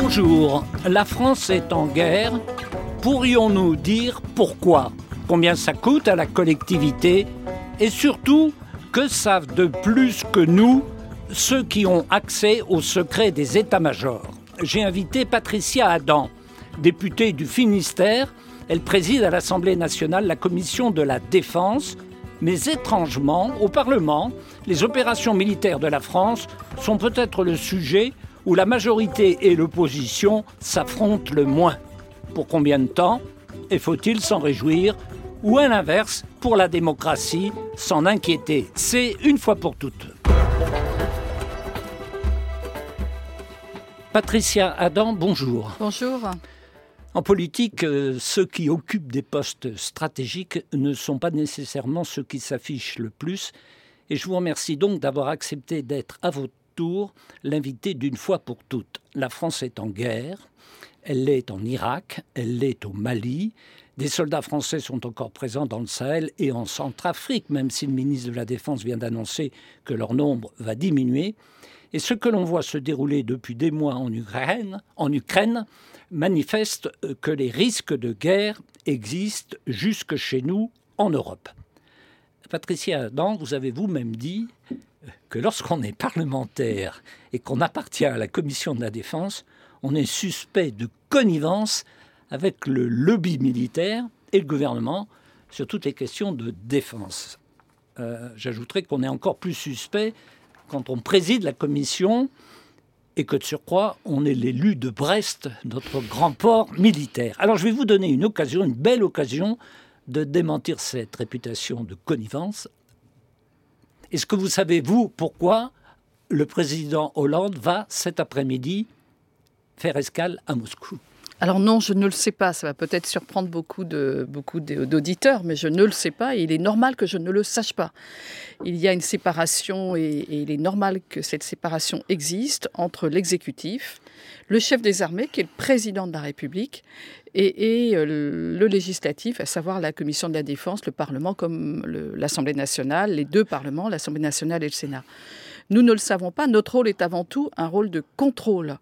Bonjour, la France est en guerre. Pourrions-nous dire pourquoi? Combien ça coûte à la collectivité? Et surtout, que savent de plus que nous ceux qui ont accès au secret des états-majors? J'ai invité Patricia Adam, députée du Finistère. Elle préside à l'Assemblée nationale la commission de la Défense. Mais étrangement, au Parlement, les opérations militaires de la France sont peut-être le sujet où la majorité et l'opposition s'affrontent le moins. Pour combien de temps? Et faut-il s'en réjouir? Ou à l'inverse, pour la démocratie, s'en inquiéter? C'est une fois pour toutes. Patricia Adam, bonjour. Bonjour. En politique, ceux qui occupent des postes stratégiques ne sont pas nécessairement ceux qui s'affichent le plus. Et je vous remercie donc d'avoir accepté d'être à votre tour l'invité d'une fois pour toutes. La France est en guerre, elle l'est en Irak, elle l'est au Mali. Des soldats français sont encore présents dans le Sahel et en Centrafrique, même si le ministre de la Défense vient d'annoncer que leur nombre va diminuer. Et ce que l'on voit se dérouler depuis des mois en Ukraine manifeste que les risques de guerre existent jusque chez nous en Europe. Patricia Adam, vous avez vous-même dit que lorsqu'on est parlementaire et qu'on appartient à la commission de la Défense, on est suspect de connivence avec le lobby militaire et le gouvernement sur toutes les questions de défense. J'ajouterais qu'on est encore plus suspect quand on préside la commission et que de surcroît, on est l'élu de Brest, notre grand port militaire. Alors je vais vous donner une belle occasion de démentir cette réputation de connivence. Est-ce que vous savez, vous, pourquoi le président Hollande va cet après-midi faire escale à Moscou? Alors non, je ne le sais pas. Ça va peut-être surprendre beaucoup d'auditeurs, mais je ne le sais pas et il est normal que je ne le sache pas. Il y a une séparation et il est normal que cette séparation existe entre l'exécutif, le chef des armées, qui est le président de la République, et le législatif, à savoir la commission de la Défense, le Parlement comme l'Assemblée nationale, les deux parlements, l'Assemblée nationale et le Sénat. Nous ne le savons pas. Notre rôle est avant tout un rôle de contrôle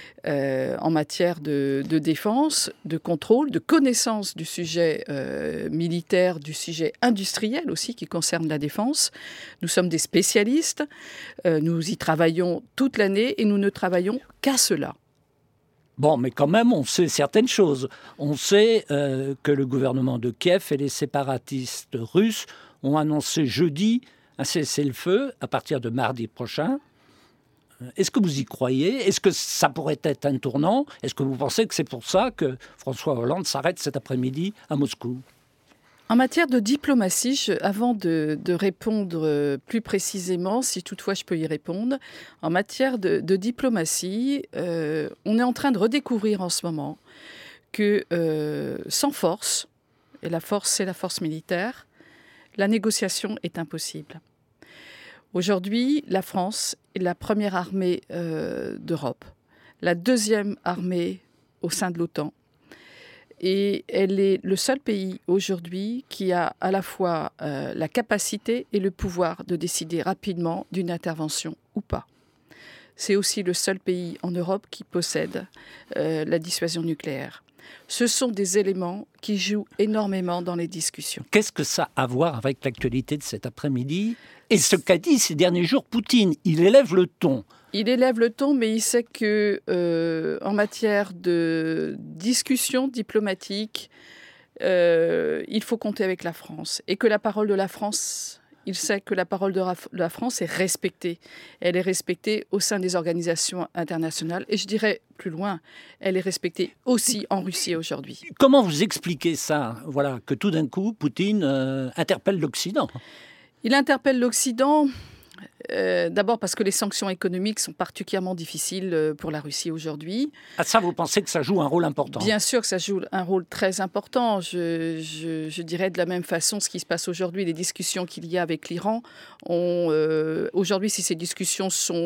en matière de défense, de contrôle, de connaissance du sujet militaire, du sujet industriel aussi qui concerne la défense. Nous sommes des spécialistes. Nous y travaillons toute l'année et nous ne travaillons qu'à cela. Bon, mais quand même, on sait certaines choses. On sait que le gouvernement de Kiev et les séparatistes russes ont annoncé jeudi un cessez-le-feu à partir de mardi prochain. Est-ce que vous y croyez? Est-ce que ça pourrait être un tournant? Est-ce que vous pensez que c'est pour ça que François Hollande s'arrête cet après-midi à Moscou? En matière de diplomatie, avant de répondre plus précisément, si toutefois je peux y répondre, en matière de diplomatie, on est en train de redécouvrir en ce moment que sans force, et la force c'est la force militaire, la négociation est impossible. Aujourd'hui, la France est la première armée d'Europe, la deuxième armée au sein de l'OTAN. Et elle est le seul pays aujourd'hui qui a à la fois la capacité et le pouvoir de décider rapidement d'une intervention ou pas. C'est aussi le seul pays en Europe qui possède la dissuasion nucléaire. Ce sont des éléments qui jouent énormément dans les discussions. Qu'est-ce que ça a à voir avec l'actualité de cet après-midi et ce qu'a dit ces derniers jours Poutine? Il élève le ton. Il élève le ton, mais il sait que en matière de discussion diplomatique, il faut compter avec la France. Et que la parole de la France, il sait que la parole de la France est respectée. Elle est respectée au sein des organisations internationales. Et je dirais plus loin, elle est respectée aussi en Russie aujourd'hui. Comment vous expliquez ça? Voilà, que tout d'un coup, Poutine interpelle l'Occident. Il interpelle l'Occident. D'abord parce que les sanctions économiques sont particulièrement difficiles pour la Russie aujourd'hui. À ça, vous pensez que ça joue un rôle important? Bien sûr que ça joue un rôle très important. Je dirais de la même façon ce qui se passe aujourd'hui, les discussions qu'il y a avec l'Iran. Aujourd'hui, si ces discussions sont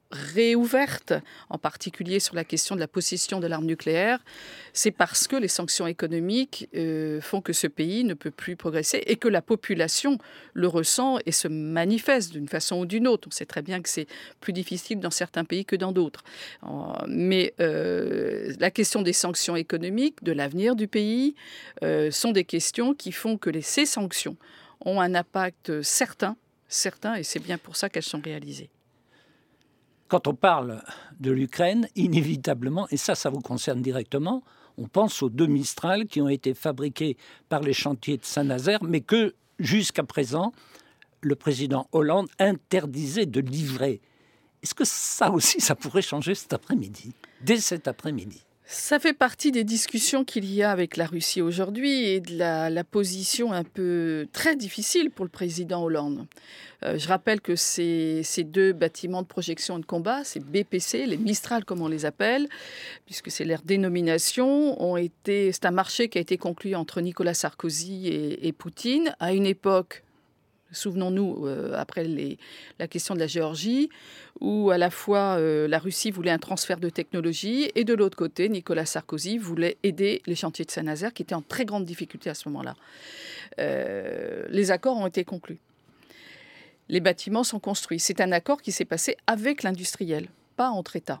réouvertes, en particulier sur la question de la possession de l'arme nucléaire, c'est parce que les sanctions économiques font que ce pays ne peut plus progresser et que la population le ressent et se manifeste d'une façon ou d'une autre. On sait très bien que c'est plus difficile dans certains pays que dans d'autres. Mais la question des sanctions économiques, de l'avenir du pays, sont des questions qui font que ces sanctions ont un impact certain, et c'est bien pour ça qu'elles sont réalisées. Quand on parle de l'Ukraine, inévitablement, et ça vous concerne directement, on pense aux 2 Mistral qui ont été fabriqués par les chantiers de Saint-Nazaire, mais que, jusqu'à présent, le président Hollande interdisait de livrer. Est-ce que ça aussi, ça pourrait changer cet après-midi, dès cet après-midi ? Ça fait partie des discussions qu'il y a avec la Russie aujourd'hui et de la position un peu très difficile pour le président Hollande. Je rappelle que ces 2 bâtiments de projection et de combat, ces BPC, les Mistral comme on les appelle, puisque c'est leur dénomination, c'est un marché qui a été conclu entre Nicolas Sarkozy et Poutine à une époque. Souvenons-nous, après la question de la Géorgie, où à la fois la Russie voulait un transfert de technologie et de l'autre côté, Nicolas Sarkozy voulait aider les chantiers de Saint-Nazaire qui étaient en très grande difficulté à ce moment-là. Les accords ont été conclus. Les bâtiments sont construits. C'est un accord qui s'est passé avec l'industriel, pas entre États.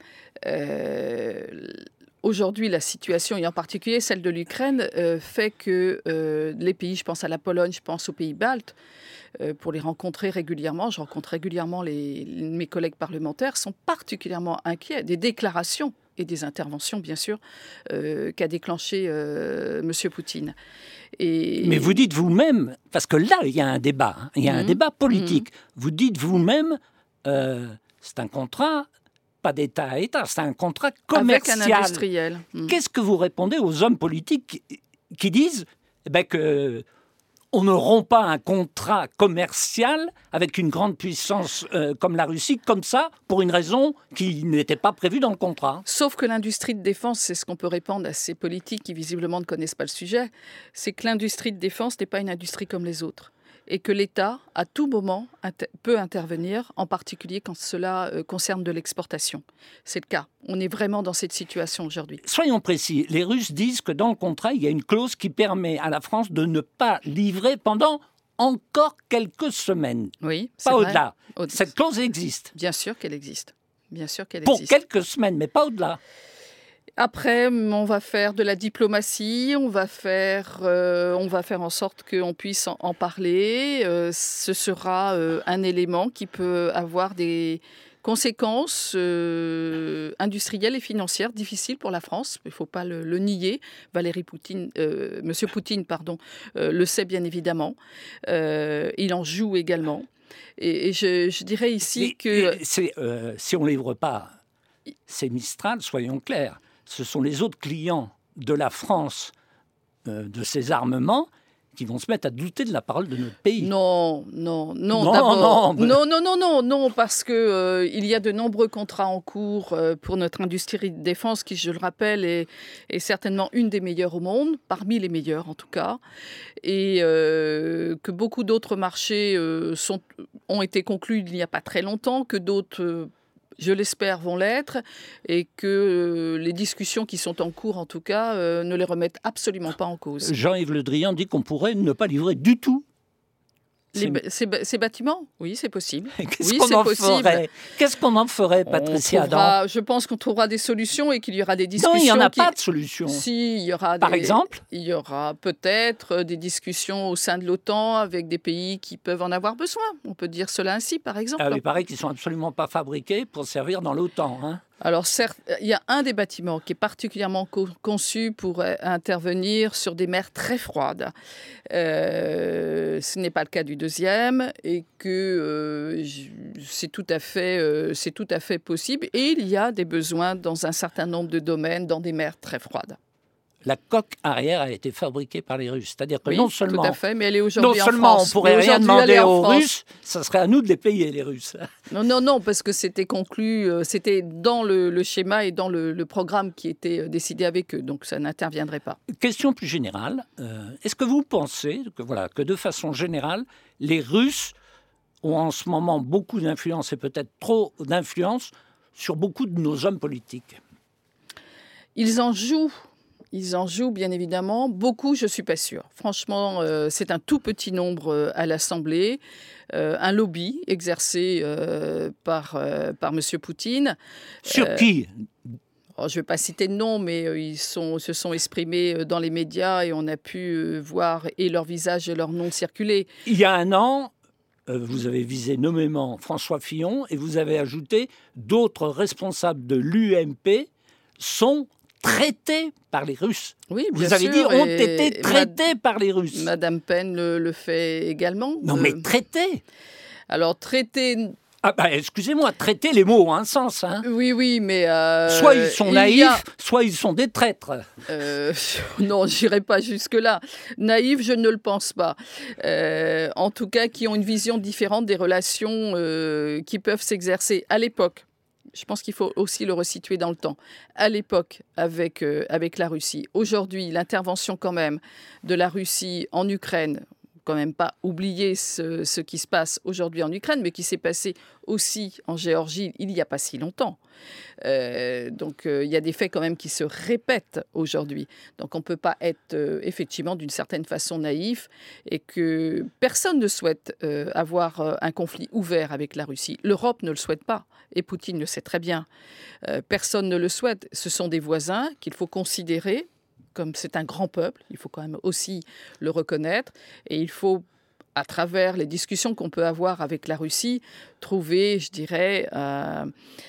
Aujourd'hui, la situation, et en particulier celle de l'Ukraine, fait que les pays, je pense à la Pologne, je pense aux pays baltes, pour les rencontrer régulièrement, je rencontre régulièrement mes collègues parlementaires, sont particulièrement inquiets des déclarations et des interventions, bien sûr, qu'a déclenché M. Poutine. Mais vous dites vous-même, parce que là, il y a un débat, il y a un débat politique. Vous dites vous-même, c'est un contrat, pas d'État à État, c'est un contrat commercial. Avec un industriel. Qu'est-ce que vous répondez aux hommes politiques qui disent que on ne rompt pas un contrat commercial avec une grande puissance comme la Russie, comme ça, pour une raison qui n'était pas prévue dans le contrat? Sauf que l'industrie de défense, c'est ce qu'on peut répondre à ces politiques qui visiblement ne connaissent pas le sujet, c'est que l'industrie de défense n'est pas une industrie comme les autres. Et que l'État, à tout moment, peut intervenir, en particulier quand cela concerne de l'exportation. C'est le cas. On est vraiment dans cette situation aujourd'hui. Soyons précis. Les Russes disent que dans le contrat, il y a une clause qui permet à la France de ne pas livrer pendant encore quelques semaines. Oui, c'est pas au-delà. Cette clause existe. Bien sûr qu'elle existe. Pour quelques semaines, mais pas au-delà. Après, on va faire de la diplomatie, on va faire en sorte qu'on puisse en parler. Ce sera un élément qui peut avoir des conséquences industrielles et financières difficiles pour la France. Il ne faut pas le nier. Monsieur Poutine, le sait bien évidemment. Il en joue également. Et je dirais ici que... si on ne livre pas ces Mistral, soyons clairs, ce sont les autres clients de la France, de ces armements, qui vont se mettre à douter de la parole de notre pays. Non, parce que il y a de nombreux contrats en cours pour notre industrie de défense, qui, je le rappelle, est certainement une des meilleures au monde, parmi les meilleures en tout cas, et que beaucoup d'autres marchés ont été conclus il n'y a pas très longtemps, que d'autres... je l'espère, vont l'être, et que les discussions qui sont en cours, en tout cas, ne les remettent absolument pas en cause. Jean-Yves Le Drian dit qu'on pourrait ne pas livrer du tout ces bâtiments. Oui, c'est possible. Qu'est-ce qu'on en ferait, Patricia Adam ? Je pense qu'on trouvera des solutions et qu'il y aura des discussions. Non, il n'y en a pas de solution. Si, il y aura Par exemple ? Il y aura peut-être des discussions au sein de l'OTAN avec des pays qui peuvent en avoir besoin. On peut dire cela ainsi, par exemple. Il paraît qu'ils ne sont absolument pas fabriqués pour servir dans l'OTAN, hein. Alors certes, il y a un des bâtiments qui est particulièrement conçu pour intervenir sur des mers très froides. Ce n'est pas le cas du deuxième, et que c'est tout à fait possible. Et il y a des besoins dans un certain nombre de domaines, dans des mers très froides. La coque arrière a été fabriquée par les Russes. C'est-à-dire que oui, non seulement, tout à fait, mais elle est aujourd'hui en France. Non seulement on pourrait rien demander aux Russes, ça serait à nous de les payer, les Russes. Non, parce que c'était conclu, c'était dans le schéma et dans le programme qui était décidé avec eux, donc ça n'interviendrait pas. Question plus générale, est-ce que vous pensez que de façon générale, les Russes ont en ce moment beaucoup d'influence et peut-être trop d'influence sur beaucoup de nos hommes politiques. Ils en jouent, bien évidemment. Beaucoup, je ne suis pas sûre. Franchement, c'est un tout petit nombre à l'Assemblée. Un lobby exercé par M. Poutine. Sur qui ? Je ne vais pas citer de nom, mais ils se sont exprimés dans les médias et on a pu voir et leur visage et leur nom circuler. Il y a un an, vous avez visé nommément François Fillon et vous avez ajouté d'autres responsables de l'UMP sont traités par les Russes. Oui, bien vous avez sûr, dit ont été traités par les Russes. Madame Pen le fait également. Non, mais traités. Alors, traités... excusez-moi, traiter, les mots ont un sens. Hein. Oui, mais... soit ils sont naïfs, soit ils sont des traîtres. Non, je n'irai pas jusque-là. Naïfs, je ne le pense pas. En tout cas, qui ont une vision différente des relations qui peuvent s'exercer à l'époque. Je pense qu'il faut aussi le resituer dans le temps. À l'époque, avec la Russie. Aujourd'hui, l'intervention quand même de la Russie en Ukraine, quand même pas oublier ce qui se passe aujourd'hui en Ukraine, mais qui s'est passé aussi en Géorgie il n'y a pas si longtemps. Donc il y a des faits quand même qui se répètent aujourd'hui. Donc on ne peut pas être effectivement d'une certaine façon naïf et que personne ne souhaite avoir un conflit ouvert avec la Russie. L'Europe ne le souhaite pas et Poutine le sait très bien. Personne ne le souhaite. Ce sont des voisins qu'il faut considérer comme c'est un grand peuple, il faut quand même aussi le reconnaître, et il faut, à travers les discussions qu'on peut avoir avec la Russie, trouver, je dirais, un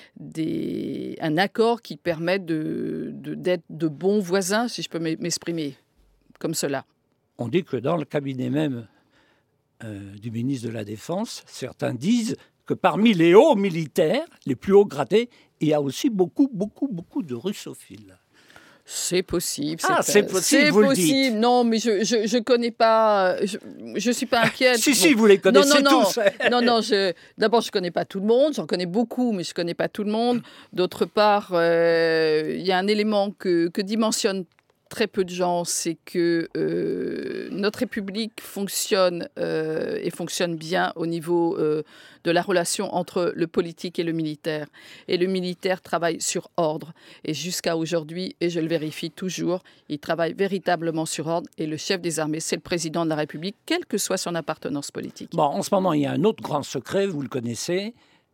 accord qui permette d'être de bons voisins, si je peux m'exprimer comme cela. On dit que dans le cabinet même du ministre de la Défense, certains disent que parmi les hauts militaires, les plus hauts gradés, il y a aussi beaucoup de russophiles. C'est possible. C'est possible, vous le dites. Non, mais je connais pas. Je suis pas inquiète. Si, vous les connaissez tous. Non. D'abord, je connais pas tout le monde. J'en connais beaucoup, mais je connais pas tout le monde. D'autre part, il y a un élément que dimensionnent très peu de gens, c'est que notre République fonctionne et fonctionne bien au niveau de la relation entre le politique et le militaire. Et le militaire travaille sur ordre. Et jusqu'à aujourd'hui, et je le vérifie toujours, il travaille véritablement sur ordre. Et le chef des armées, c'est le président de la République, quelle que soit son appartenance politique. Bon, en ce moment, il y a un autre grand secret, vous le connaissez.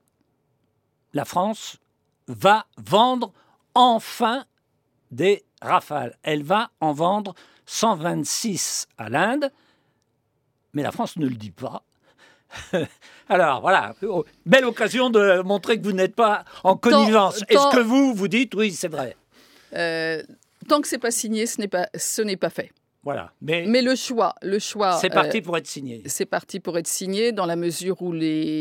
La France va vendre enfin des Rafales. Elle va en vendre 126 à l'Inde, mais la France ne le dit pas. Alors voilà, belle occasion de montrer que vous n'êtes pas en connivence. Est-ce que vous dites oui, c'est vrai? Tant que c'est pas signé, ce n'est pas fait. Voilà. Mais le choix. C'est parti pour être signé. C'est parti pour être signé dans la mesure où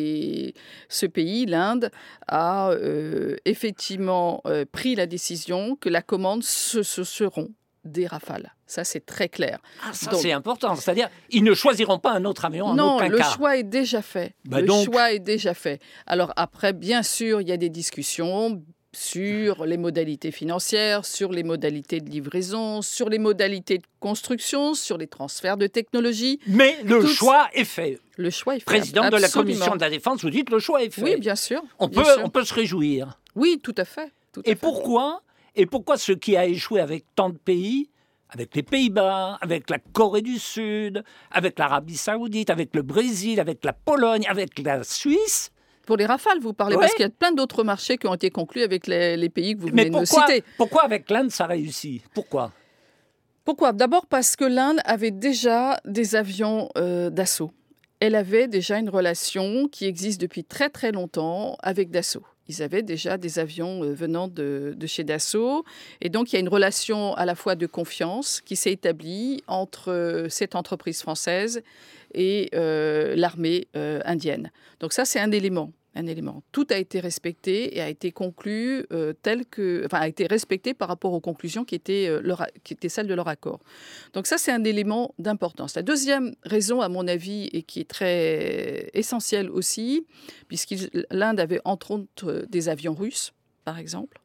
ce pays, l'Inde, a effectivement pris la décision que la commande ce seront des Rafales. Ça, c'est très clair. Ah, ça, c'est important. C'est-à-dire, ils ne choisiront pas un autre avion en aucun cas. Non, le choix est déjà fait. Choix est déjà fait. Alors après, bien sûr, il y a des discussions sur les modalités financières, sur les modalités de livraison, sur les modalités de construction, sur les transferts de technologie. Mais le choix est fait. Le choix est fait. Président de la Commission de la Défense, vous dites le choix est fait. Oui, bien sûr. On peut se réjouir. Oui, tout à fait. Pourquoi ce qui a échoué avec tant de pays, avec les Pays-Bas, avec la Corée du Sud, avec l'Arabie Saoudite, avec le Brésil, avec la Pologne, avec la Suisse... Pour les Rafales, vous parlez, parce qu'il y a plein d'autres marchés qui ont été conclus avec les pays que vous venez de me citer. Pourquoi avec l'Inde, ça réussit? Pourquoi? D'abord parce que l'Inde avait déjà des avions d'assaut. Elle avait déjà une relation qui existe depuis très très longtemps avec Dassault. Ils avaient déjà des avions venant de chez Dassault. Et donc, il y a une relation à la fois de confiance qui s'est établie entre cette entreprise française et l'armée indienne. Donc ça, c'est un élément. Tout a été respecté et a été conclu a été respecté par rapport aux conclusions qui étaient celles de leur accord. Donc ça, c'est un élément d'importance. La deuxième raison, à mon avis, et qui est très essentielle aussi, puisque l'Inde avait entre autres des avions russes, par exemple,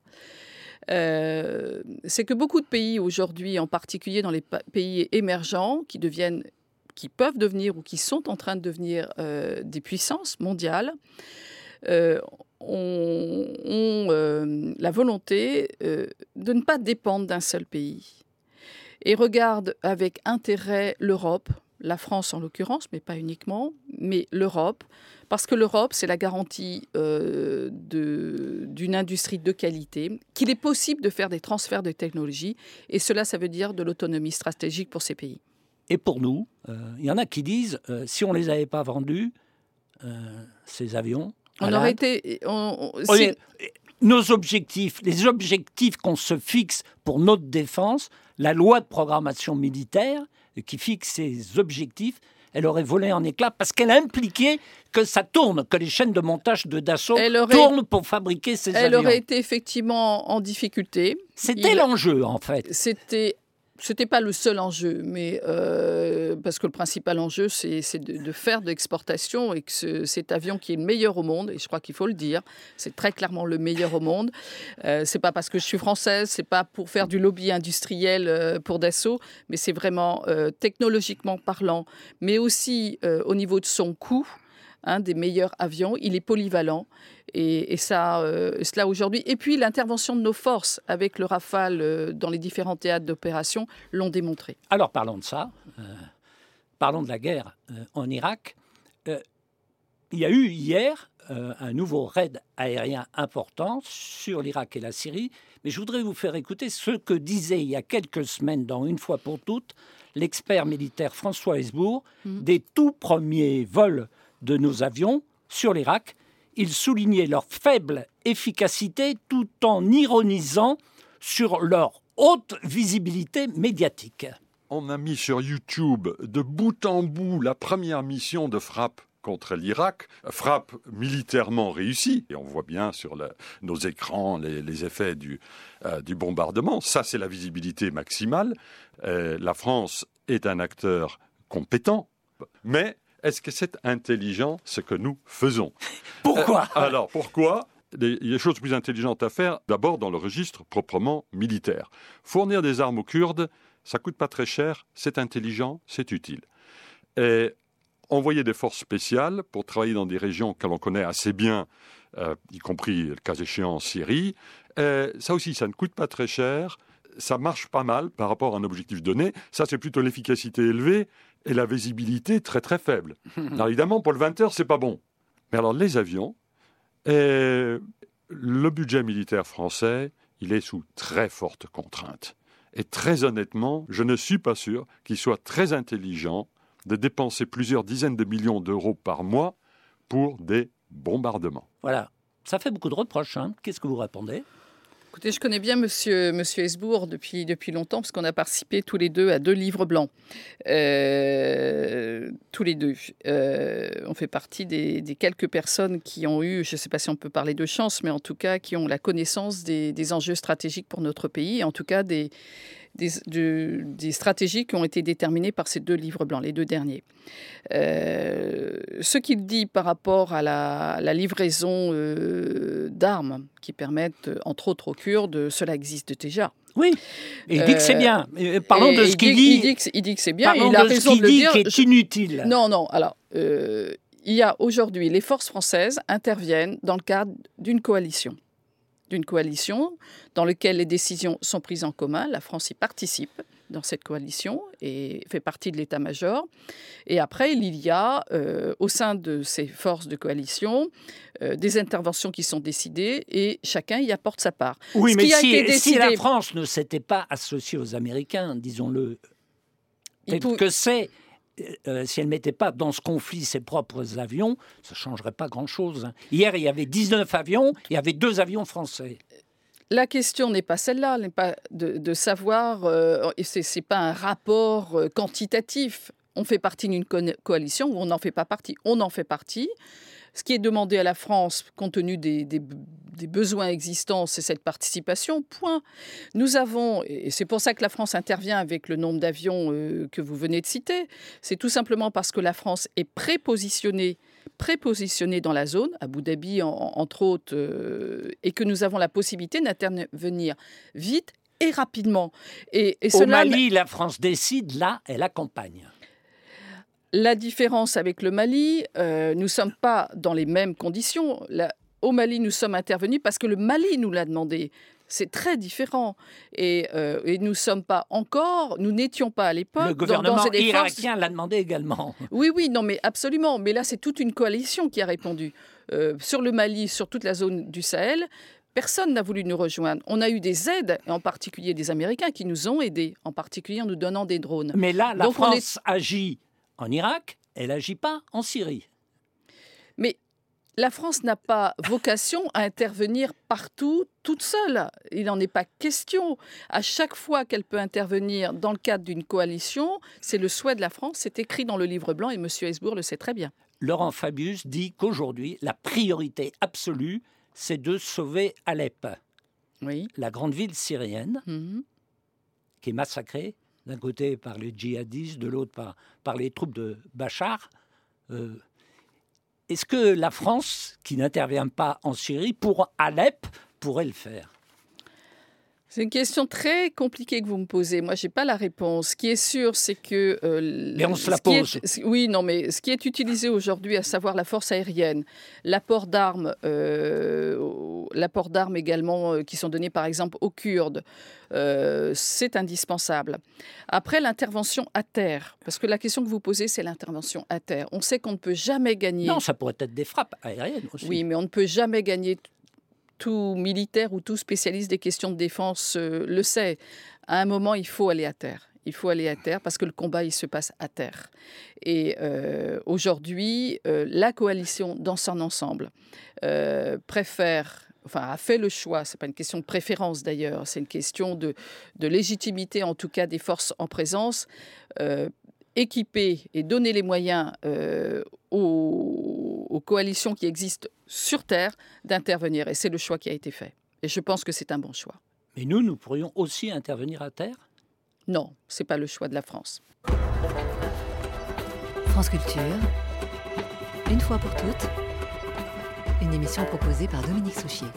c'est que beaucoup de pays aujourd'hui, en particulier dans les pays émergents, qui deviennent qui peuvent devenir ou qui sont en train de devenir des puissances mondiales ont la volonté de ne pas dépendre d'un seul pays et regardent avec intérêt l'Europe, la France en l'occurrence, mais pas uniquement, mais l'Europe, parce que l'Europe, c'est la garantie d'une industrie de qualité, qu'il est possible de faire des transferts de technologie, et cela, ça veut dire de l'autonomie stratégique pour ces pays. Et pour nous, il y en a qui disent, si on ne les avait pas vendus, ces avions, on aurait été... nos objectifs, les objectifs qu'on se fixe pour notre défense, la loi de programmation militaire qui fixe ces objectifs, elle aurait volé en éclats parce qu'elle a impliqué que ça tourne, que les chaînes de montage de Dassault tournent pour fabriquer ces avions. Elle aurait été effectivement en difficulté. C'était l'enjeu, en fait. C'était pas le seul enjeu, mais parce que le principal enjeu, c'est de faire de l'exportation et que cet avion qui est le meilleur au monde, et je crois qu'il faut le dire, c'est très clairement le meilleur au monde. C'est pas parce que je suis française, c'est pas pour faire du lobby industriel pour Dassault, mais c'est vraiment technologiquement parlant, mais aussi au niveau de son coût. Des meilleurs avions, il est polyvalent et cela aujourd'hui. Et puis l'intervention de nos forces avec le Rafale dans les différents théâtres d'opération l'ont démontré. Alors parlons de ça, parlons de la guerre en Irak. Il y a eu hier un nouveau raid aérien important sur l'Irak et la Syrie, mais je voudrais vous faire écouter ce que disait il y a quelques semaines dans Une fois pour toutes l'expert militaire François Hesbourg des tout premiers vols de nos avions sur l'Irak. Il soulignait leur faible efficacité tout en ironisant sur leur haute visibilité médiatique. On a mis sur YouTube de bout en bout la première mission de frappe contre l'Irak, frappe militairement réussie. Et on voit bien sur nos écrans les effets du bombardement. Ça, c'est la visibilité maximale. La France est un acteur compétent, mais est-ce que c'est intelligent ce que nous faisons ? Pourquoi ? Alors, pourquoi ? Il y a des choses plus intelligentes à faire, d'abord dans le registre proprement militaire. Fournir des armes aux Kurdes, ça ne coûte pas très cher, c'est intelligent, c'est utile. Et envoyer des forces spéciales pour travailler dans des régions que l'on connaît assez bien, y compris le cas échéant en Syrie, ça aussi, ça ne coûte pas très cher, ça marche pas mal par rapport à un objectif donné. Ça, c'est plutôt l'efficacité élevée et la visibilité très très faible. Alors évidemment, pour le 20h, c'est pas bon. Mais alors les avions, le budget militaire français, il est sous très forte contrainte. Et très honnêtement, je ne suis pas sûr qu'il soit très intelligent de dépenser plusieurs dizaines de millions d'euros par mois pour des bombardements. Voilà, ça fait beaucoup de reproches. Qu'est-ce que vous répondez ? Écoutez, je connais bien Monsieur Hesbourg depuis longtemps, parce qu'on a participé tous les deux à 2 livres blancs. Tous les deux. On fait partie des quelques personnes qui ont eu, je ne sais pas si on peut parler de chance, mais en tout cas, qui ont la connaissance des enjeux stratégiques pour notre pays, et en tout cas des stratégies qui ont été déterminées par ces 2 livres blancs, les 2 derniers. Ce qu'il dit par rapport à la livraison d'armes qui permettent, entre autres aux Kurdes, cela existe déjà. Oui, et il dit que c'est bien. Parlons de ce qu'il dit. Il dit que c'est bien, parlons il a de raison ce qu'il de le dit dire. Qui est inutile. Non, alors... il y a aujourd'hui, les forces françaises interviennent dans le cadre d'une coalition dans laquelle les décisions sont prises en commun. La France y participe dans cette coalition et fait partie de l'état-major. Et après, il y a au sein de ces forces de coalition des interventions qui sont décidées et chacun y apporte sa part. Oui, mais si la France ne s'était pas associée aux Américains, disons-le, que c'est... si elle ne mettait pas dans ce conflit ses propres avions, ça ne changerait pas grand-chose. Hier, il y avait 19 avions, il y avait 2 avions français. La question n'est pas celle-là, n'est pas de savoir, ce n'est pas un rapport quantitatif. On fait partie d'une coalition ou on n'en fait pas partie. On en fait partie. Ce qui est demandé à la France, compte tenu des besoins existants, c'est cette participation, point. Nous avons, et c'est pour ça que la France intervient avec le nombre d'avions que vous venez de citer, c'est tout simplement parce que la France est prépositionnée dans la zone, Abu Dhabi entre autres, et que nous avons la possibilité d'intervenir vite et rapidement. Et Au Mali, la France décide, là, elle accompagne. La différence avec le Mali, nous ne sommes pas dans les mêmes conditions. Au Mali, nous sommes intervenus parce que le Mali nous l'a demandé. C'est très différent. Et nous n'étions pas à l'époque. Le gouvernement irakien l'a demandé également. Oui, non, mais absolument. Mais là, c'est toute une coalition qui a répondu. Sur le Mali, sur toute la zone du Sahel, personne n'a voulu nous rejoindre. On a eu des aides, et en particulier des Américains qui nous ont aidés, en particulier en nous donnant des drones. Mais là, la France agit en Irak, elle n'agit pas en Syrie. Mais la France n'a pas vocation à intervenir partout toute seule. Il n'en est pas question. À chaque fois qu'elle peut intervenir dans le cadre d'une coalition, c'est le souhait de la France. C'est écrit dans le livre blanc et M. Hesbourg le sait très bien. Laurent Fabius dit qu'aujourd'hui, la priorité absolue, c'est de sauver Alep, la grande ville syrienne, qui est massacrée, d'un côté par les djihadistes, de l'autre par les troupes de Bachar. Est-ce que la France, qui n'intervient pas en Syrie, pour Alep, pourrait le faire ? C'est une question très compliquée que vous me posez. Moi, je n'ai pas la réponse. Ce qui est sûr, c'est que... mais on se la pose. Oui, non, mais ce qui est utilisé aujourd'hui, à savoir la force aérienne, l'apport d'armes également qui sont donnés, par exemple, aux Kurdes, c'est indispensable. Après, l'intervention à terre, parce que la question que vous posez, c'est l'intervention à terre. On sait qu'on ne peut jamais gagner... Non, ça pourrait être des frappes aériennes aussi. Oui, mais on ne peut jamais gagner... Tout militaire ou tout spécialiste des questions de défense le sait. À un moment, il faut aller à terre. Il faut aller à terre parce que le combat, il se passe à terre. Et aujourd'hui, la coalition, dans son ensemble, a fait le choix, ce n'est pas une question de préférence d'ailleurs, c'est une question de légitimité, en tout cas des forces en présence, équiper et donner les moyens aux coalitions qui existent sur Terre d'intervenir. Et c'est le choix qui a été fait. Et je pense que c'est un bon choix. Mais nous pourrions aussi intervenir à terre ? Non, ce n'est pas le choix de la France. France Culture, une fois pour toutes, une émission proposée par Dominique Souchier.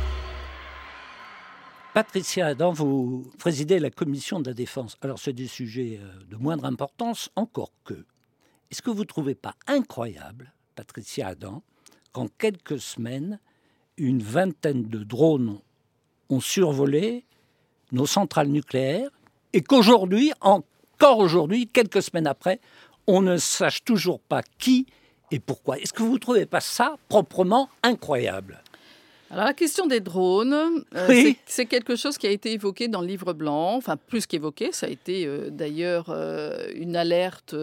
Patricia Adam, vous présidez la commission de la défense. Alors, c'est des sujets de moindre importance, encore que. Est-ce que vous ne trouvez pas incroyable, Patricia Adam, qu'en quelques semaines, une vingtaine de drones ont survolé nos centrales nucléaires et qu'aujourd'hui, encore aujourd'hui, quelques semaines après, on ne sache toujours pas qui et pourquoi. Est-ce que vous ne trouvez pas ça proprement incroyable ? Alors la question des drones, oui. c'est quelque chose qui a été évoqué dans le livre blanc, enfin plus qu'évoqué, ça a été d'ailleurs une alerte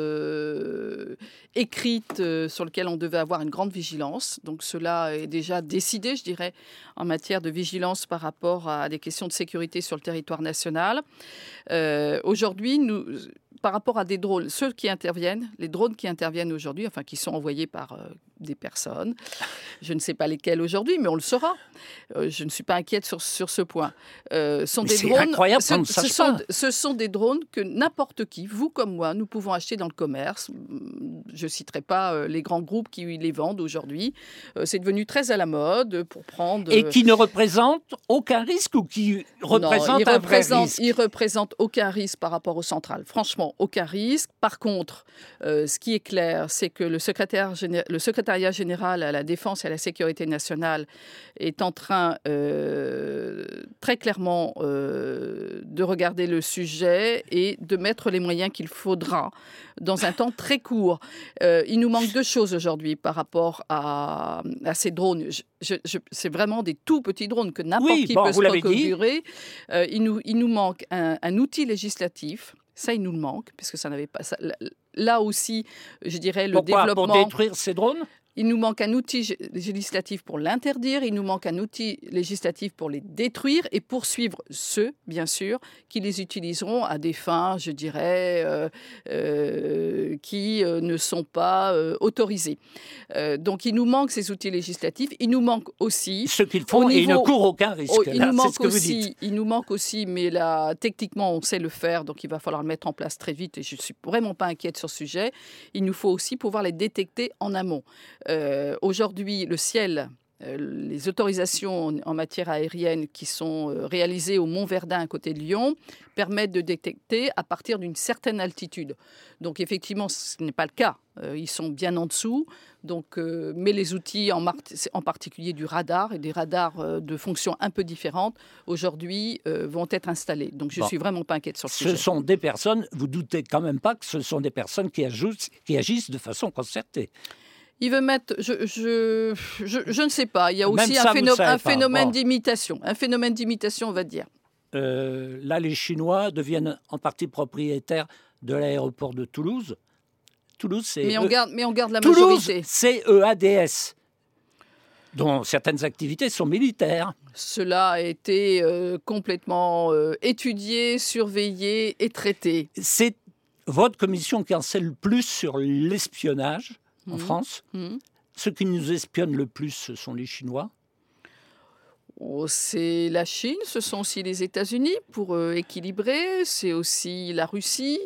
écrite sur laquelle on devait avoir une grande vigilance. Donc cela est déjà décidé, je dirais, en matière de vigilance par rapport à des questions de sécurité sur le territoire national. Aujourd'hui, par rapport à des drones, les drones qui interviennent aujourd'hui, enfin qui sont envoyés par des personnes, je ne sais pas lesquelles aujourd'hui, mais on le saura. Je ne suis pas inquiète sur ce point. C'est incroyable qu'on ne sache pas. Ce sont des drones que n'importe qui, vous comme moi, nous pouvons acheter dans le commerce. Je ne citerai pas les grands groupes qui les vendent aujourd'hui. C'est devenu très à la mode pour prendre... Et qui ne représentent aucun risque ou qui représentent un vrai risque ? Ils ne représentent aucun risque par rapport aux centrales. Franchement, aucun risque. Par contre, ce qui est clair, c'est que le secrétariat général à la défense et à la sécurité nationale est en train très clairement de regarder le sujet et de mettre les moyens qu'il faudra dans un temps très court. Il nous manque deux choses aujourd'hui par rapport à ces drones. C'est vraiment des tout petits drones que n'importe qui peut se procurer. Il nous manque un outil législatif. Ça, il nous le manque, puisque ça n'avait pas... Là aussi, je dirais, le développement... Pour détruire ces drones ? Il nous manque un outil législatif pour l'interdire, il nous manque un outil législatif pour les détruire et poursuivre ceux, bien sûr, qui les utiliseront à des fins, je dirais, qui ne sont pas autorisées. Donc il nous manque ces outils législatifs. Il nous manque aussi... Ce qu'ils font, et ils ne courent aucun risque. Il nous manque aussi, mais là, techniquement, on sait le faire, donc il va falloir le mettre en place très vite et je ne suis vraiment pas inquiète sur ce sujet. Il nous faut aussi pouvoir les détecter en amont. Aujourd'hui, le ciel les autorisations en matière aérienne qui sont réalisées au Mont Verdun à côté de Lyon permettent de détecter à partir d'une certaine altitude. Donc effectivement, ce n'est pas le cas. Ils sont bien en dessous. Donc, mais les outils, en particulier du radar et des radars de fonctions un peu différentes, aujourd'hui vont être installés. Donc je ne suis vraiment pas inquiète sur le sujet. Ce sont des personnes, vous doutez quand même pas que ce sont des personnes qui agissent de façon concertée. Il veut mettre, je ne sais pas. Il y a aussi un phénomène d'imitation. Un phénomène d'imitation, on va dire. Là, les Chinois deviennent en partie propriétaires de l'aéroport de Toulouse. Toulouse, c'est mais on garde la Toulouse, majorité. C'est EADS, dont certaines activités sont militaires. Cela a été complètement étudié, surveillé et traité. C'est votre commission qui en sait le plus sur l'espionnage en France. Ceux qui nous espionnent le plus, ce sont les Chinois. C'est la Chine, ce sont aussi les États-Unis pour équilibrer, c'est aussi la Russie.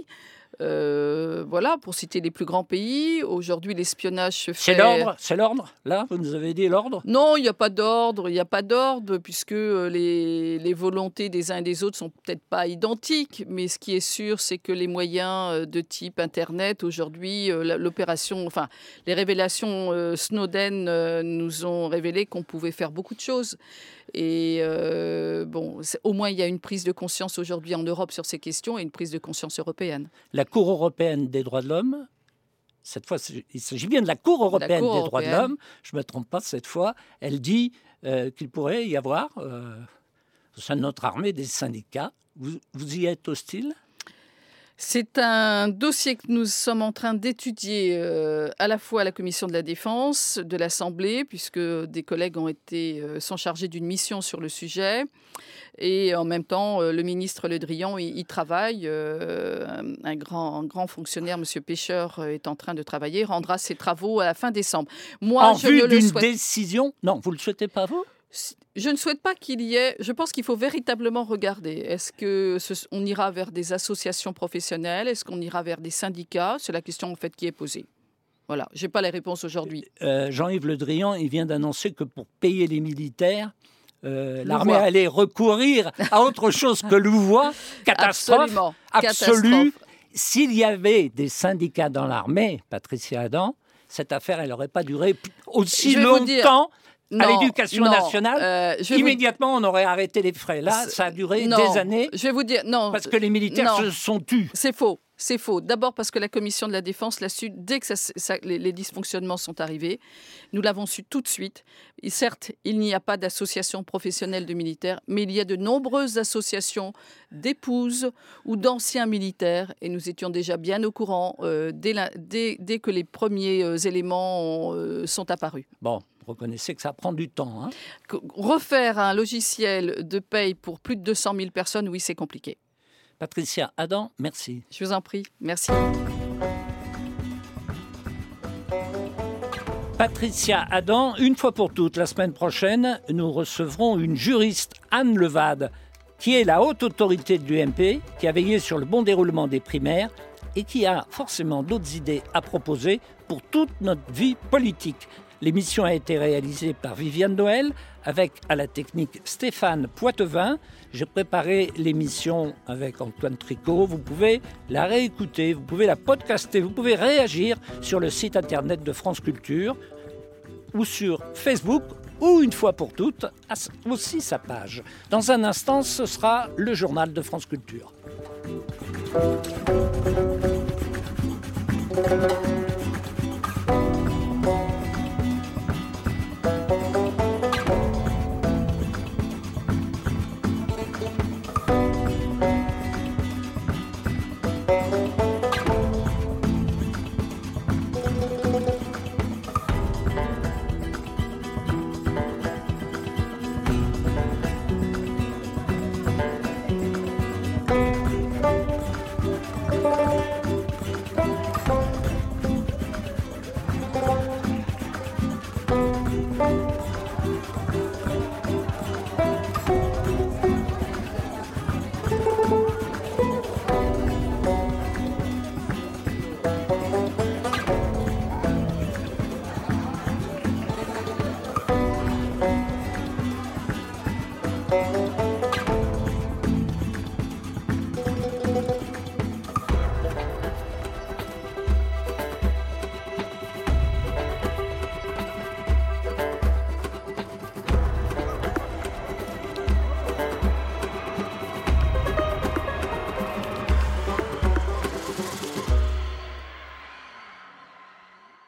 Voilà, pour citer les plus grands pays. Aujourd'hui, l'espionnage se fait... C'est l'ordre, là? Vous nous avez dit l'ordre? Non, il n'y a pas d'ordre. Il n'y a pas d'ordre puisque les volontés des uns et des autres sont peut-être pas identiques. Mais ce qui est sûr, c'est que les moyens de type Internet, aujourd'hui, les révélations Snowden nous ont révélé qu'on pouvait faire beaucoup de choses. Et au moins, il y a une prise de conscience aujourd'hui en Europe sur ces questions et une prise de conscience européenne. La Cour européenne des droits de l'homme, cette fois, il s'agit bien de la Cour européenne des droits de l'homme, je ne me trompe pas cette fois, elle dit qu'il pourrait y avoir au sein de notre armée des syndicats. Vous y êtes hostile ? C'est un dossier que nous sommes en train d'étudier à la fois à la Commission de la Défense de l'Assemblée, puisque des collègues sont chargés d'une mission sur le sujet. Et en même temps, le ministre Le Drian y travaille. Un grand fonctionnaire, M. Pêcheur, est en train de travailler, rendra ses travaux à la fin décembre. Moi, en vue d'une décision ? Non, vous ne le souhaitez pas, vous ? Je ne souhaite pas qu'il y ait... Je pense qu'il faut véritablement regarder. Est-ce qu'on ira vers des associations professionnelles ? Est-ce qu'on ira vers des syndicats ? C'est la question en fait qui est posée. Voilà, je n'ai pas les réponses aujourd'hui. Jean-Yves Le Drian, il vient d'annoncer que pour payer les militaires, l'armée allait recourir à autre chose que Louvois. Catastrophe absolue. S'il y avait des syndicats dans l'armée, Patricia Adam, cette affaire, elle n'aurait pas duré aussi longtemps. À l'Éducation nationale, immédiatement, on aurait arrêté les frais. Là, ça a duré des années. Je vais vous dire, non. Parce que les militaires se sont tus. C'est faux. C'est faux. D'abord parce que la Commission de la Défense l'a su dès que les dysfonctionnements sont arrivés. Nous l'avons su tout de suite. Et certes, il n'y a pas d'association professionnelle de militaires, mais il y a de nombreuses associations d'épouses ou d'anciens militaires. Et nous étions déjà bien au courant dès que les premiers éléments sont apparus. Bon. Reconnaissez que ça prend du temps. Refaire un logiciel de paye pour plus de 200 000 personnes, oui, c'est compliqué. Patricia Adam, merci. Je vous en prie, merci. Patricia Adam, une fois pour toutes, la semaine prochaine, nous recevrons une juriste, Anne Levade, qui est la haute autorité de l'UMP, qui a veillé sur le bon déroulement des primaires et qui a forcément d'autres idées à proposer pour toute notre vie politique. L'émission a été réalisée par Viviane Noël, avec à la technique Stéphane Poitevin. J'ai préparé l'émission avec Antoine Tricot. Vous pouvez la réécouter, vous pouvez la podcaster, vous pouvez réagir sur le site internet de France Culture ou sur Facebook, ou une fois pour toutes, aussi sa page. Dans un instant, ce sera le journal de France Culture.